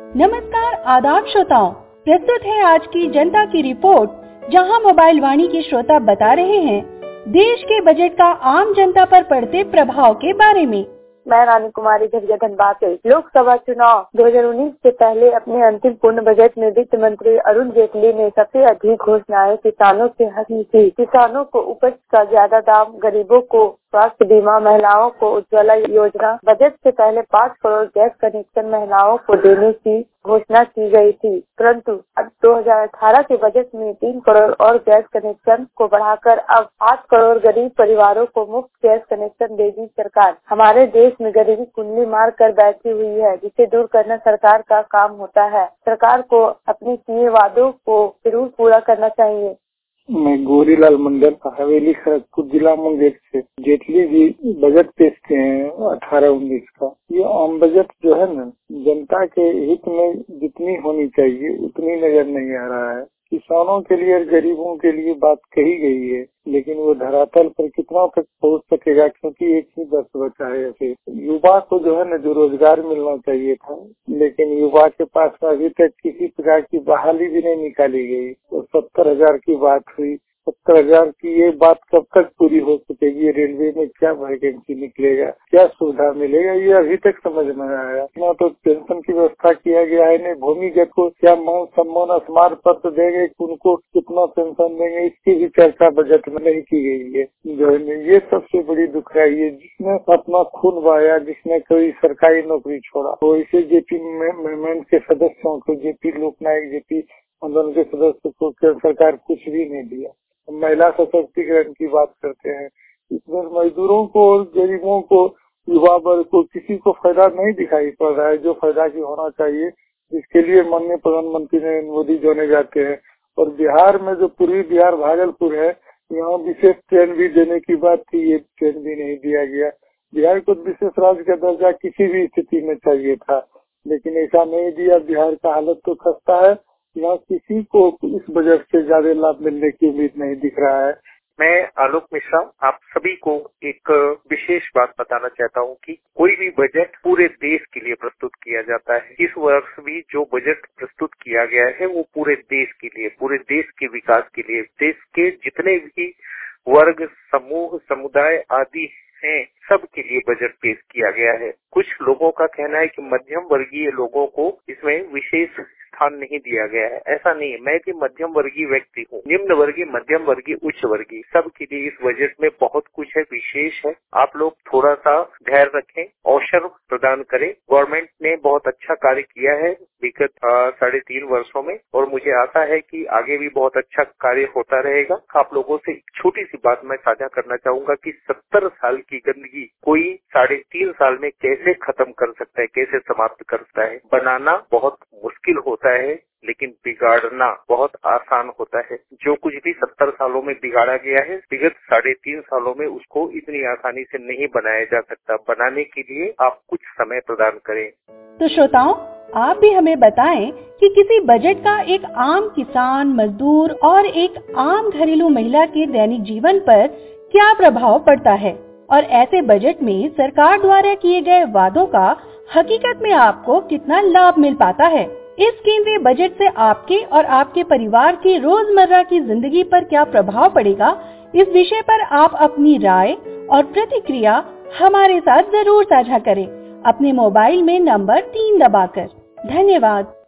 नमस्कार आदाब श्रोताओं, प्रस्तुत है आज की जनता की रिपोर्ट, जहां मोबाइल वाणी के श्रोता बता रहे हैं देश के बजट का आम जनता पर पड़ते प्रभाव के बारे में। मैं रानी कुमारी झरिया धनबाद से। लोकसभा चुनाव 2019 से पहले अपने अंतिम पूर्ण बजट में वित्त मंत्री अरुण जेटली ने सबसे अधिक घोषणाएं किसानों से की थी। किसानों को उपज का ज्यादा दाम, गरीबों को स्वास्थ्य बीमा, महिलाओं को उज्ज्वला योजना। बजट से पहले 5 करोड़ गैस कनेक्शन महिलाओं को देने की घोषणा की गई थी, परंतु अब 2018 के बजट में 3 करोड़ और गैस कनेक्शन को बढ़ाकर अब 8 करोड़ गरीब परिवारों को मुफ्त गैस कनेक्शन देगी सरकार। हमारे देश में गरीबी कुंडली मार कर बैठी हुई है, जिसे दूर करना सरकार का काम होता है। सरकार को अपने किए वादों को जरूर पूरा करना चाहिए। मैं गौरीलाल मंडल, हवेली खड़गपुर जिला मुंगेर से। जेटली जी बजट पेश किए हैं 18-19 का। ये आम बजट जो है ना, जनता के हित में जितनी होनी चाहिए उतनी नजर नहीं आ रहा है। किसानों के लिए और गरीबों के लिए बात कही गई है, लेकिन वो धरातल पर कितना तक पहुंच सकेगा, क्योंकि एक ही बस बचा है। फिर युवा को जो है ना, जो रोजगार मिलना चाहिए था, लेकिन युवा के पास अभी तक किसी प्रकार की बहाली भी नहीं निकाली गई। तो 70,000 की बात हुई, 70,000 की ये बात कब तक पूरी हो सकेगी? रेलवे में क्या वैकेंसी निकलेगा, क्या सुविधा मिलेगा, ये अभी तक समझ में आया। इतना तो पेंशन की व्यवस्था किया गया है, नहीं भूमिगत को क्या मान सम्मान स्मारक पत्र देंगे, उनको कितना पेंशन देंगे, इसकी भी चर्चा बजट में नहीं की गई है। जो है ये सबसे बड़ी दुखदाई है। जिसने अपना खून बहाया, जिसने कोई सरकारी नौकरी छोड़ा, वो इसे जेपी मूवमेंट के सदस्यों को, जेपी लोकनायक, जेपी आंदोलन के सदस्य को सरकार कुछ भी नहीं दिया। महिला सशक्तिकरण की बात करते हैं, इसमें मजदूरों को, गरीबों को, युवा वर्ग को किसी को फायदा नहीं दिखाई पड़ रहा है, जो फायदा की होना चाहिए, जिसके लिए माननीय प्रधानमंत्री नरेंद्र मोदी जाने जाते हैं। और बिहार में जो पूर्वी बिहार भागलपुर है, यहाँ विशेष ट्रेन भी देने की बात थी, ये ट्रेन भी नहीं दिया गया। बिहार को विशेष राज्य का दर्जा किसी भी स्थिति में चाहिए था, लेकिन ऐसा नहीं दिया। बिहार का हालत तो खस्ता है, यहाँ किसी को इस बजट से ज्यादा लाभ मिलने की उम्मीद नहीं दिख रहा है। मैं आलोक मिश्रा आप सभी को एक विशेष बात बताना चाहता हूँ कि कोई भी बजट पूरे देश के लिए प्रस्तुत किया जाता है। इस वर्ष भी जो बजट प्रस्तुत किया गया है वो पूरे देश के लिए, पूरे देश के विकास के लिए, देश के जितने भी वर्ग, समूह, समुदाय आदि हैं, सब के लिए बजट पेश किया गया है। कुछ लोगों का कहना है कि मध्यम वर्गीय लोगों को इसमें विशेष स्थान नहीं दिया गया है। ऐसा नहीं है, मैं भी मध्यम वर्गीय व्यक्ति हूँ। निम्न वर्गीय, मध्यम वर्गीय, उच्च वर्गीय, सब के लिए इस बजट में बहुत कुछ है, विशेष है। आप लोग थोड़ा सा धैर्य रखें, अवसर प्रदान करें। गवर्नमेंट ने बहुत अच्छा कार्य किया है विगत 3.5 वर्षों में, और मुझे आशा है कि आगे भी बहुत अच्छा कार्य होता रहेगा। आप लोगों से एक छोटी सी बात मैं साझा करना चाहूंगा कि 70 साल की गंदगी कोई 3.5 साल में कैसे खत्म कर सकता है, कैसे समाप्त कर सकता है। बनाना बहुत मुश्किल होता है, लेकिन बिगाड़ना बहुत आसान होता है। जो कुछ भी 70 सालों में बिगाड़ा गया है, विगत 3.5 सालों में उसको इतनी आसानी से नहीं बनाया जा सकता। बनाने के लिए आप कुछ समय प्रदान करें। तो श्रोताओं, आप भी हमें बताएं कि किसी बजट का एक आम किसान, मजदूर और एक आम घरेलू महिला के दैनिक जीवन पर क्या प्रभाव पड़ता है, और ऐसे बजट में सरकार द्वारा किए गए वादों का हकीकत में आपको कितना लाभ मिल पाता है। इस केंद्रीय बजट से आपके और आपके परिवार की रोजमर्रा की जिंदगी पर क्या प्रभाव पड़ेगा, इस विषय पर आप अपनी राय और प्रतिक्रिया हमारे साथ जरूर साझा करें, अपने मोबाइल में नंबर 3 दबाकर। धन्यवाद।